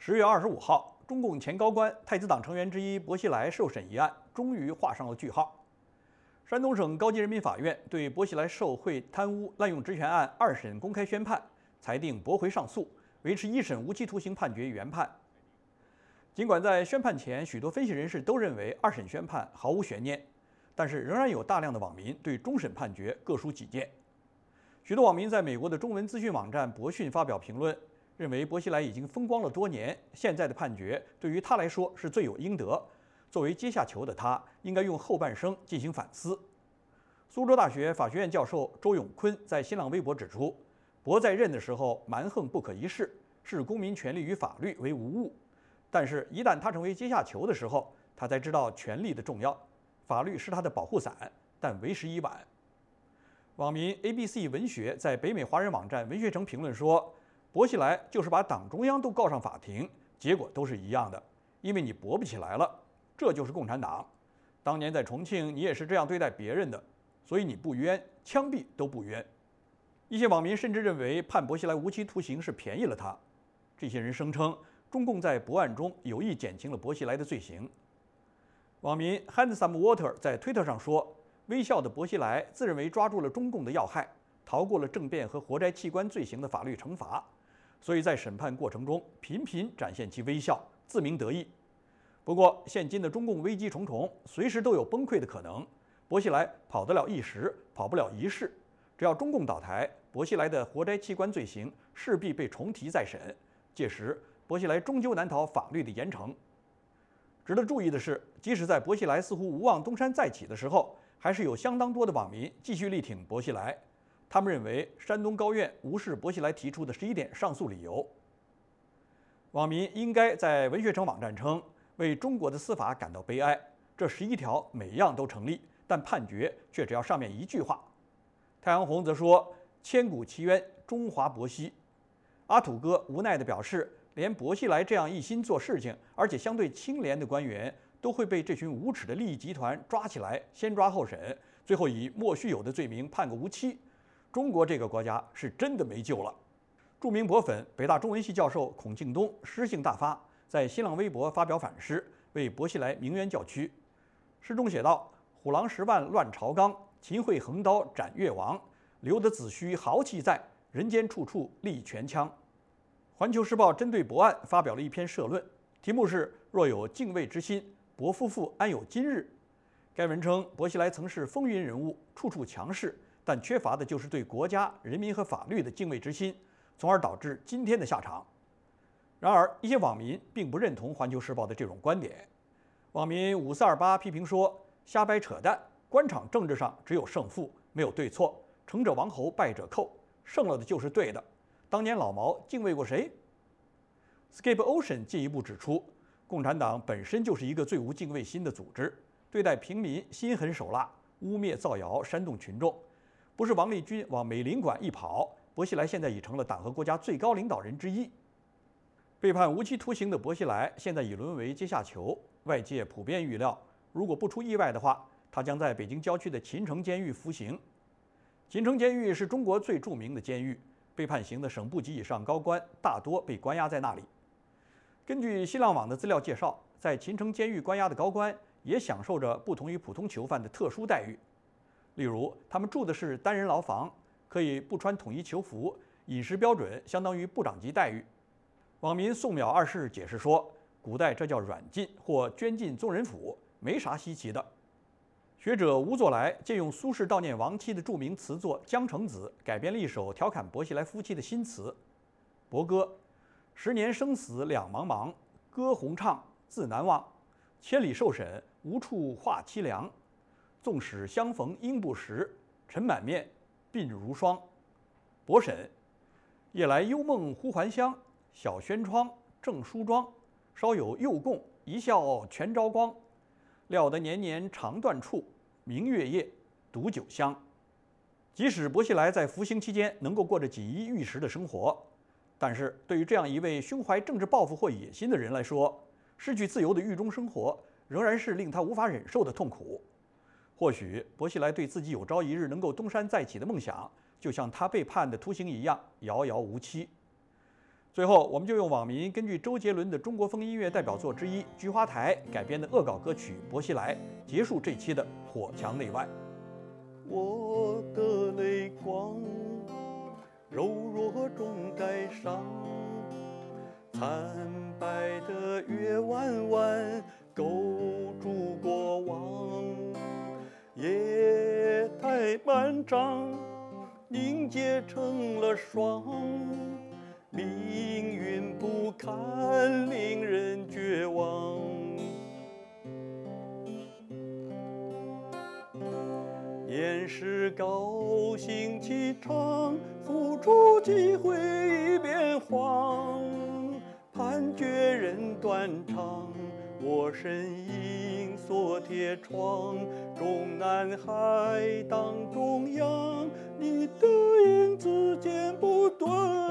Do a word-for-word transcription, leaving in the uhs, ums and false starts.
十月二十五号，中共前高官、太子党成员之一薄熙来受审一案终于画上了句号。山东省高级人民法院对薄熙来受贿、贪污、滥用职权案二审公开宣判，裁定驳回上诉，维持一审无期徒刑判决原判。尽管在宣判前，许多分析人士都认为二审宣判毫无悬念，但是仍然有大量的网民对终审判决各抒己见。许多网民在美国的中文资讯网站博讯发表评论，认为薄熙来已经风光了多年，现在的判决对于他来说是罪有应得。作为阶下囚的他，应该用后半生进行反思。苏州大学法学院教授周永坤在新浪微博指出，薄在任的时候蛮横不可一世，视公民权利与法律为无物。但是，一旦他成为阶下囚的时候，他才知道权力的重要，法律是他的保护伞，但为时已晚。网民 A B C 文学在北美华人网站文学城评论说，薄熙来就是把党中央都告上法庭，结果都是一样的，因为你驳不起来了，这就是共产党。当年在重庆，你也是这样对待别人的，所以你不冤，枪毙都不冤。一些网民甚至认为判薄熙来无期徒刑是便宜了他。这些人声称，中共在薄案中有意减轻了薄熙来的罪行。网民 Handsome Water 在推特上说，微笑的薄熙来自认为抓住了中共的要害，逃过了政变和活摘器官罪行的法律惩罚，所以在审判过程中频频展现其微笑，自鸣得意。不过，现今的中共危机重重，随时都有崩溃的可能。薄熙来跑得了一时，跑不了一世。只要中共倒台，薄熙来的活摘器官罪行势必被重提再审，届时薄熙来终究难逃法律的严惩。值得注意的是，即使在薄熙来似乎无望东山再起的时候，还是有相当多的网民继续力挺薄熙来。他们认为山东高院无视薄熙来提出的十一点上诉理由。网民应该在文学城网站称，为中国的司法感到悲哀，这十一条每样都成立，但判决却只要上面一句话。太阳红则说，千古奇冤，中华薄熙。阿土哥无奈地表示，连薄熙来这样一心做事情而且相对清廉的官员，都会被这群无耻的利益集团抓起来，先抓后审，最后以莫须有的罪名判个无期。中国这个国家是真的没救了。著名博粉、北大中文系教授孔庆东诗性大发，在新浪微博发表反诗，为薄熙来鸣冤叫屈。诗中写道：“虎狼十万乱朝纲，秦桧横刀斩越王。留得子虚豪气在，人间处处立拳枪。”环球时报针对薄案发表了一篇社论，题目是“若有敬畏之心，薄夫妇安有今日”。该文称，薄熙来曾是风云人物，处处强势，但缺乏的就是对国家、人民和法律的敬畏之心，从而导致今天的下场。然而，一些网民并不认同环球时报的这种观点。网民五四二八批评说，瞎掰扯淡，官场政治上只有胜负，没有对错，成者王侯，败者寇，胜了的就是对的。当年老毛敬畏过谁？ Skip Ocean 进一步指出，共产党本身就是一个最无敬畏心的组织，对待平民心狠手辣，污蔑造谣，煽动群众。不是王立军往美领馆一跑，薄熙来现在已成了党和国家最高领导人之一。被判无期徒刑的薄熙来现在已沦为阶下囚，外界普遍预料，如果不出意外的话，他将在北京郊区的秦城监狱服刑。秦城监狱是中国最著名的监狱，被判刑的省部级以上高官大多被关押在那里。根据新浪网的资料介绍，在秦城监狱关押的高官也享受着不同于普通囚犯的特殊待遇。例如，他们住的是单人牢房，可以不穿统一囚服，饮食标准相当于部长级待遇。网民宋淼二世解释说，古代这叫软禁或捐进宗人府，没啥稀奇的。学者吴作来借用苏轼悼念亡妻的著名词作《江城子》，改编了一首调侃薄熙来夫妻的新词：薄歌，十年生死两茫茫，歌红唱自难忘。千里受审无处话凄凉，纵使相逢应不识，尘满面鬓如霜。薄审，夜来幽梦忽还乡，小轩窗正梳妆，稍有诱供，一笑全朝光。料得年年肠断处，明月夜，独酒香。即使薄熙来在服刑期间能够过着锦衣玉食的生活，但是对于这样一位胸怀政治抱负或野心的人来说，失去自由的狱中生活仍然是令他无法忍受的痛苦。或许薄熙来对自己有朝一日能够东山再起的梦想，就像他被判的徒刑一样遥遥无期。 最后，我们就用网民根据周杰伦的中国风音乐代表作之一《菊花台》改编的恶搞歌曲《薄熙来》，结束这期的火墙内外。 我的泪光，柔弱中带伤，惨白的月弯弯勾住过往，夜太漫长，凝结成了霜。命运不堪，令人绝望。掩饰高兴气场，付出机会已变黄。判决人断肠，我身影锁铁窗。中南海当中央，你的影子剪不断。